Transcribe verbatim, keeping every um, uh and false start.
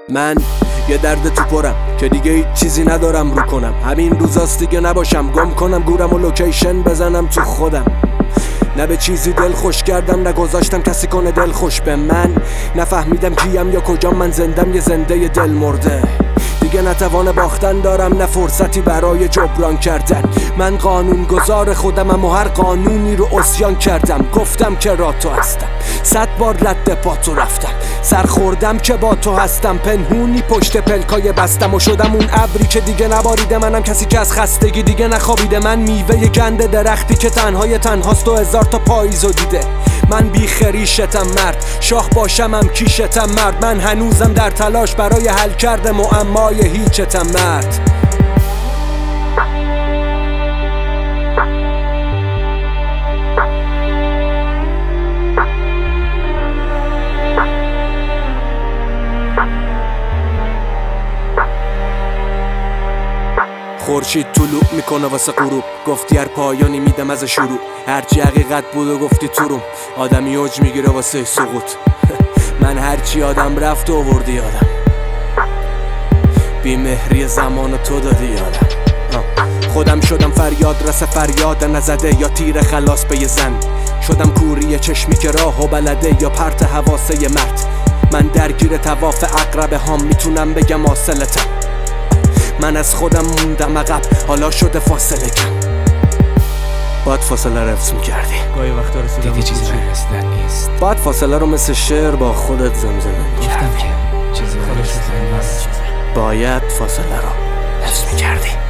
من یه درد تو پرم که دیگه هیچ چیزی ندارم رو کنم. همین روزاست دیگه نباشم گم کنم گورم و لوکیشن بزنم تو خودم. نه به چیزی دل خوش کردم نگذاشتم کسی کنه دل خوش به من. نفهمیدم کیم یا کجام، من زندم یه زنده دل مرده. دیگه نتوان باختن دارم نه فرصتی برای جبران کردن. من قانون گذار خودمم و هر قانونی رو عصیان کردم. گفتم که را تو هستم، صد بار رد پا تو رفتم. سر خوردم که با تو هستم، پنهونی پشت پلکای بستم و شدم اون ابری که دیگه نباریده. منم کسی که از خستگی دیگه نخوابیده. من میوه گنده درختی که تنهای تنهاست و هزار تا پاییزو دیده. من بی خریشتم مرد، شاه باشمم کیشتم مرد. من هنوزم در تلاش برای حل کرده معمای هیچتم مرد. خورشید طلوع میکنه واسه غروب، گفتی هر پایانی میدم از شروع. هرچی حقیقت بود و گفتی تو روم، آدمی اوج میگیره واسه سقوط. من هرچی آدم رفت و آوردی یادم، بی مهری زمان تو دادی یادم. خودم شدم فریاد رس فریاد نزده، یا تیر خلاص به یه زن. شدم کوری چشمی که راهو بلده، یا پرت حواسه مرد. من درگیر طواف عقربه هام، میتونم بگم واصلتم. من از خودم موندم عقب، حالا شده فاصله کم. باید فاصله رو حفظ میکردی، گاهی وقتا رسیدم دیگه چیزی برسیدن نیست. باید فاصله رو مثل شعر با خودت زمزمه میکردی. گفتم که چیزی برسیدن نیست. باید فاصله رو حفظ میکردی.